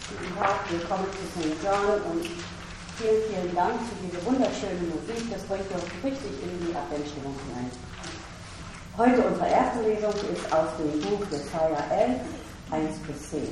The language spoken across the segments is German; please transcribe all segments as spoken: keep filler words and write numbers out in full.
Guten Tag, willkommen zu Sankt John und vielen, vielen Dank für diese wunderschöne Musik. Das bringt uns richtig in die Adventstimmung hinein. Heute unsere erste Lesung ist aus dem Buch Jesaja elf, eins bis zehn.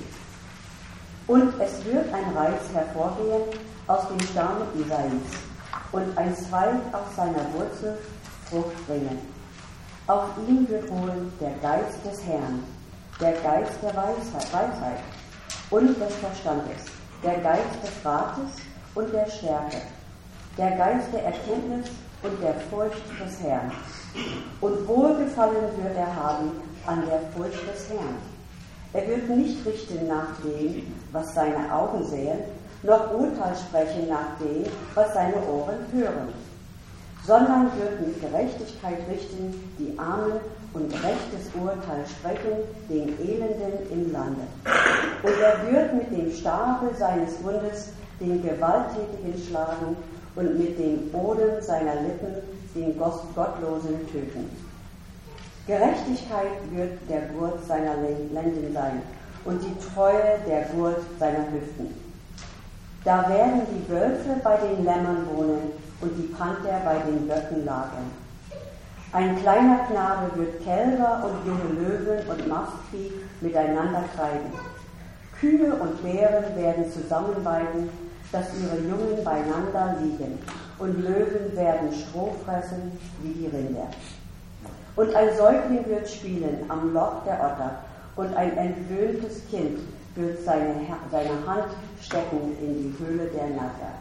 Und es wird ein Reiz hervorgehen aus dem Stamm Isais und ein Zweig aus seiner Wurzel Frucht bringen. Auf ihm wird ruhen der Geist des Herrn, der Geist der Weisheit, Weisheit und des Verstandes, der Geist des Rates und der Stärke, der Geist der Erkenntnis und der Furcht des Herrn. Und Wohlgefallen wird er haben an der Furcht des Herrn. Er wird nicht richten nach dem, was seine Augen sehen, noch Urteil sprechen nach dem, was seine Ohren hören, sondern wird mit Gerechtigkeit richten die Armen und rechtes Urteil sprechen den Elenden im Lande. Und er wird mit dem Stabe seines Mundes den Gewalttätigen schlagen und mit dem Odem seiner Lippen den Gottlosen töten. Gerechtigkeit wird der Gurt seiner Lenden sein und die Treue der Gurt seiner Hüften. Da werden die Wölfe bei den Lämmern wohnen und die Panther bei den Böcken lagern. Ein kleiner Knabe wird Kälber und junge Löwen und Mastvieh miteinander treiben. Kühe und Bären werden zusammenweiden, dass ihre Jungen beieinander liegen, und Löwen werden Stroh fressen wie die Rinder. Und ein Säugling wird spielen am Loch der Otter, und ein entwöhntes Kind wird seine, seine Hand stecken in die Höhle der Natter.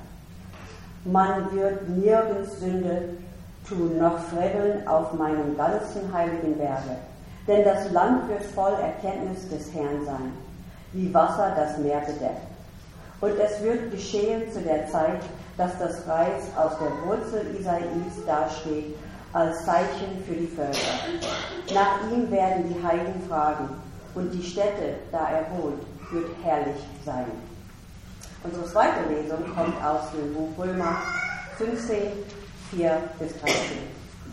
Man wird nirgends Sünde tun, noch freveln auf meinem ganzen heiligen Berge. Denn das Land wird voll Erkenntnis des Herrn sein, wie Wasser das Meer bedeckt. Und es wird geschehen zu der Zeit, dass das Reis aus der Wurzel Isais dasteht, als Zeichen für die Völker. Nach ihm werden die Heiden fragen, und die Stätte, da er wohnt, wird herrlich sein. Unsere zweite Lesung kommt aus dem Buch Römer fünfzehn, vier bis dreizehn.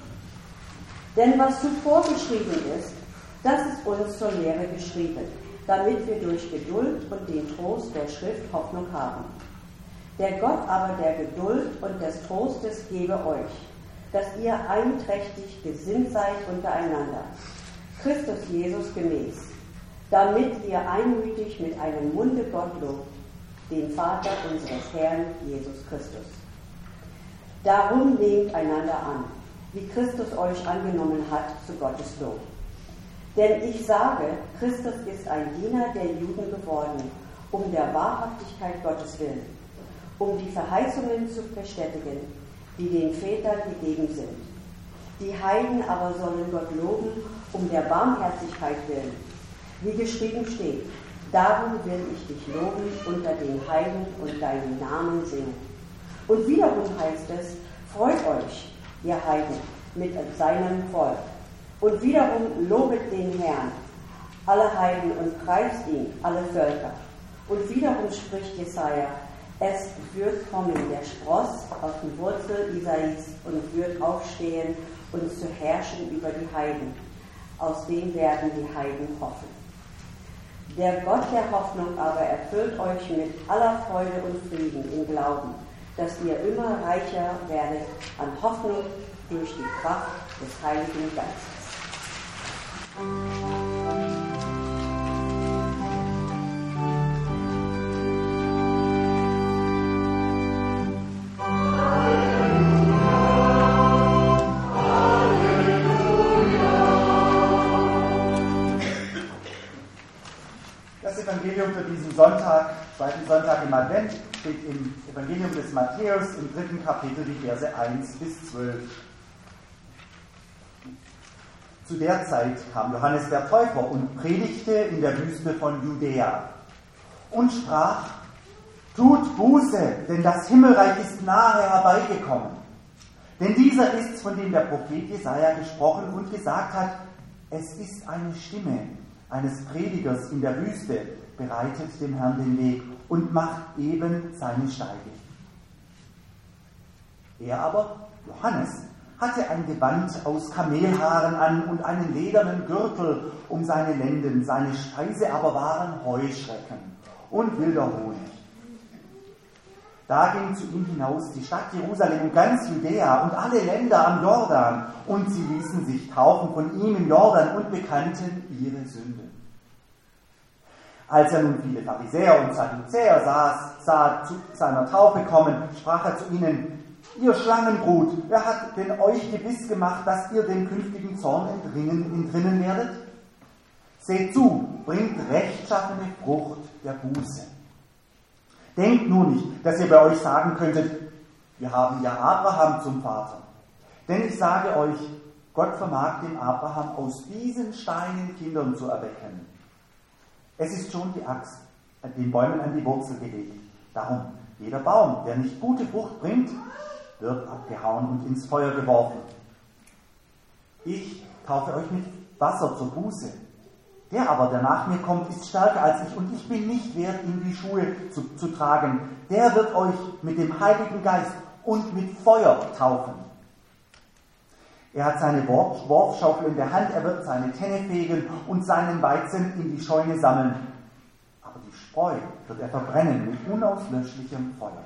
Denn was zuvor geschrieben ist, das ist uns zur Lehre geschrieben, damit wir durch Geduld und den Trost der Schrift Hoffnung haben. Der Gott aber der Geduld und des Trostes gebe euch, dass ihr einträchtig gesinnt seid untereinander, Christus Jesus gemäß, damit ihr einmütig mit einem Munde Gott lobt, den Vater unseres Herrn Jesus Christus. Darum nehmt einander an, wie Christus euch angenommen hat zu Gottes Lob. Denn ich sage, Christus ist ein Diener der Juden geworden, um der Wahrhaftigkeit Gottes willen, um die Verheißungen zu bestätigen, die den Vätern gegeben sind. Die Heiden aber sollen Gott loben, um der Barmherzigkeit willen, wie geschrieben steht, darum will ich dich loben unter den Heiden und deinen Namen singen. Und wiederum heißt es, freut euch, ihr Heiden, mit seinem Volk. Und wiederum lobet den Herrn, alle Heiden, und preist ihn, alle Völker. Und wiederum spricht Jesaja, es wird kommen der Spross aus der Wurzel Isais und wird aufstehen und zu herrschen über die Heiden. Aus dem werden die Heiden hoffen. Der Gott der Hoffnung aber erfüllt euch mit aller Freude und Frieden im Glauben, dass ihr immer reicher werdet an Hoffnung durch die Kraft des Heiligen Geistes. Das Evangelium für diesen Sonntag, zweiten Sonntag im Advent, steht im Evangelium des Matthäus im dritten Kapitel, die Verse eins bis zwölf. Zu der Zeit kam Johannes der Täufer und predigte in der Wüste von Judäa und sprach, tut Buße, denn das Himmelreich ist nahe herbeigekommen. Denn dieser ist's, von dem der Prophet Jesaja gesprochen und gesagt hat, es ist eine Stimme eines Predigers in der Wüste, bereitet dem Herrn den Weg und macht eben seine Steige. Er aber, Johannes, hatte ein Gewand aus Kamelhaaren an und einen ledernen Gürtel um seine Lenden. Seine Speise aber waren Heuschrecken und wilder Honig. Da ging zu ihm hinaus die Stadt Jerusalem und ganz Judäa und alle Länder am Jordan, und sie ließen sich taufen von ihm im Jordan und bekannten ihre Sünden. Als er nun viele Pharisäer und Sadduzäer sah, sah zu seiner Taufe kommen, sprach er zu ihnen: Ihr Schlangenbrut, wer hat denn euch gewiss gemacht, dass ihr dem künftigen Zorn entrinnen, entrinnen werdet? Seht zu, bringt rechtschaffene Frucht der Buße. Denkt nur nicht, dass ihr bei euch sagen könntet: Wir haben ja Abraham zum Vater. Denn ich sage euch, Gott vermag dem Abraham aus diesen Steinen Kindern zu erwecken. Es ist schon die Axt den Bäumen an die Wurzel gelegt. Darum, jeder Baum, der nicht gute Frucht bringt, wird abgehauen und ins Feuer geworfen. Ich taufe euch mit Wasser zur Buße. Der aber, der nach mir kommt, ist stärker als ich, und ich bin nicht wert, ihm die Schuhe zu, zu tragen. Der wird euch mit dem Heiligen Geist und mit Feuer taufen. Er hat seine Worfschaufel in der Hand, er wird seine Tenne fegen und seinen Weizen in die Scheune sammeln. Aber die Spreu wird er verbrennen mit unauslöschlichem Feuer.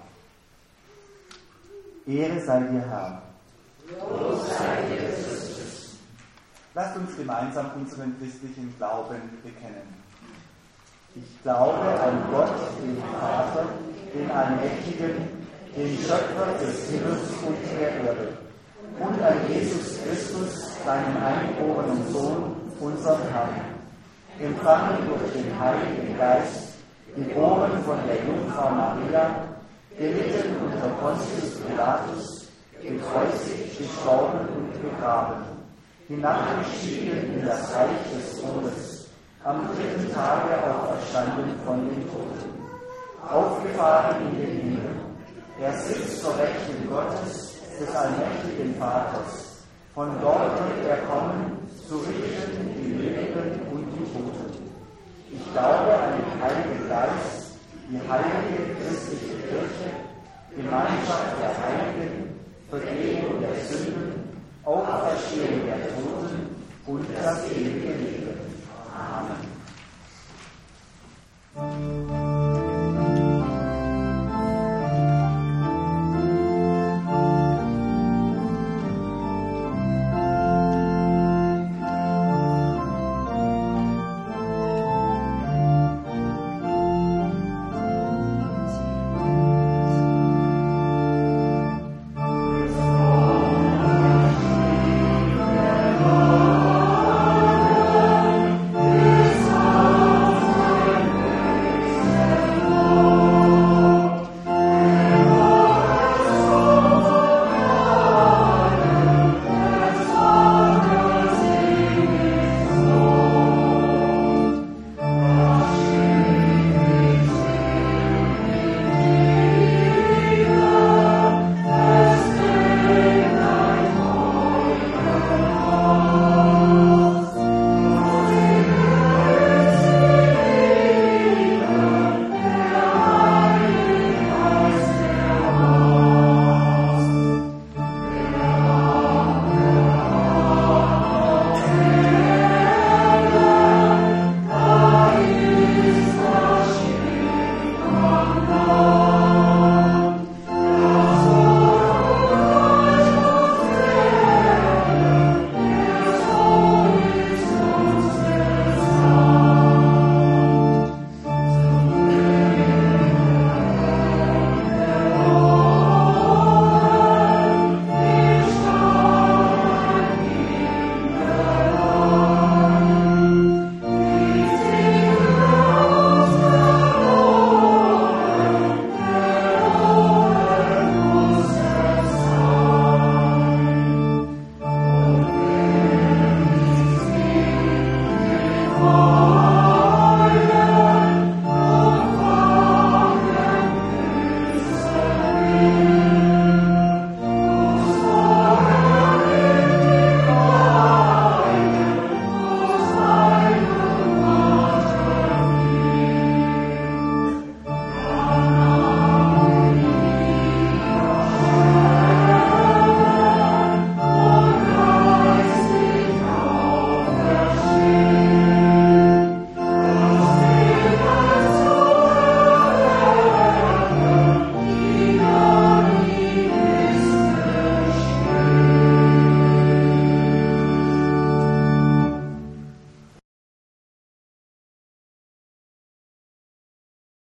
Ehre sei dir, Herr. Lob sei dir, Christus. Lasst uns gemeinsam unseren christlichen Glauben bekennen. Ich glaube an Gott, den Vater, den Allmächtigen, den Schöpfer des Himmels und der Erde, und an Jesus Christus, seinen eingeborenen Sohn, unseren Herrn, empfangen durch den Heiligen Geist, geboren von der Jungfrau Maria, gelitten unter Pontius Pilatus, gekreuzigt, gestorben und begraben, hinabgestiegen in das Reich des Todes, am dritten Tage auferstanden von den Toten, aufgefahren in den Himmel, er sitzt zur Rechten Gottes, des allmächtigen Vaters. Von dort wird er kommen, zu richten die Lebenden und die Toten. Ich glaube an den Heiligen Geist, die heilige christliche Kirche, Gemeinschaft der Heiligen, Vergebung der Sünden, Auferstehung der Toten und das ewige Leben. Amen.